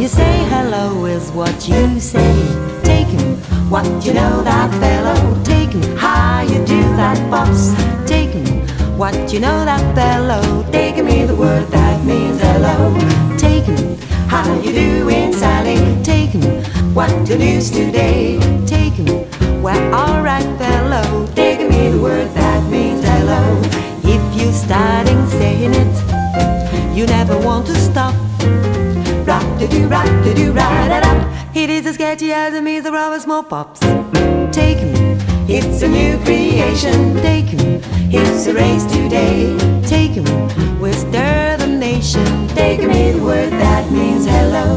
You say hello is what you say. Take him, what you know that fellow. Take him, how you do that boss. Take him, what you know that fellow. Take me the word that means hello. Take him, how you doing Sally. Take him, what the news today. Take him, well alright fellow. Take me the word that means hello. If you starting saying it, you never want to stop. Rock-de-doo, rock-de-doo, ride-a-dop. It is as sketchy as a miserable small pops. Take him, it's a new creation. Take him, it's a race today. Take him, we'll stir the nation. Take me the word that means hello.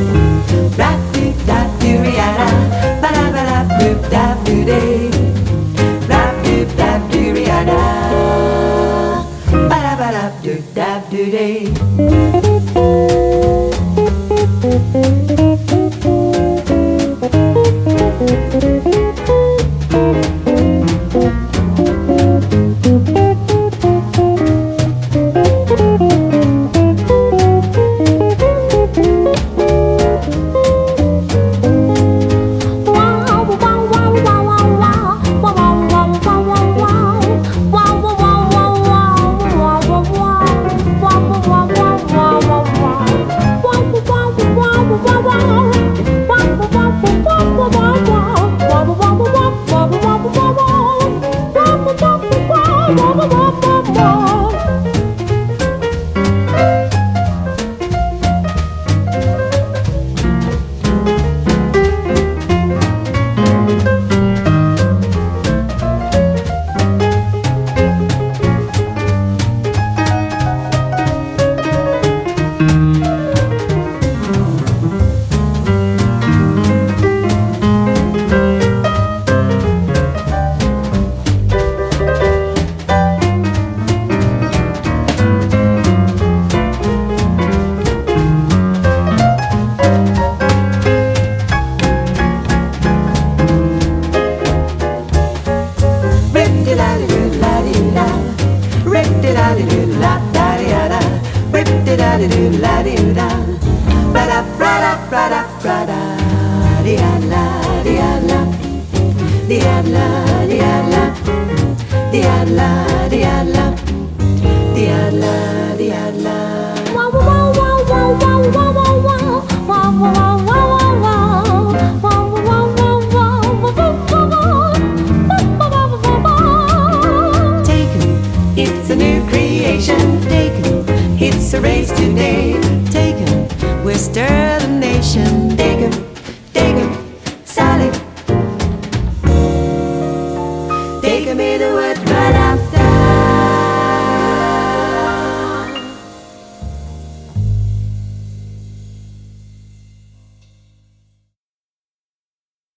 Rap-doop-dap-doo-ri-a-da, ba-da-ba-da-boop-dap-doo-day. Rap-doop-dap-doo-ri-a-da, ba-da-ba-da-boop-dap-doo-day. It's a race today. Take him, we're stirring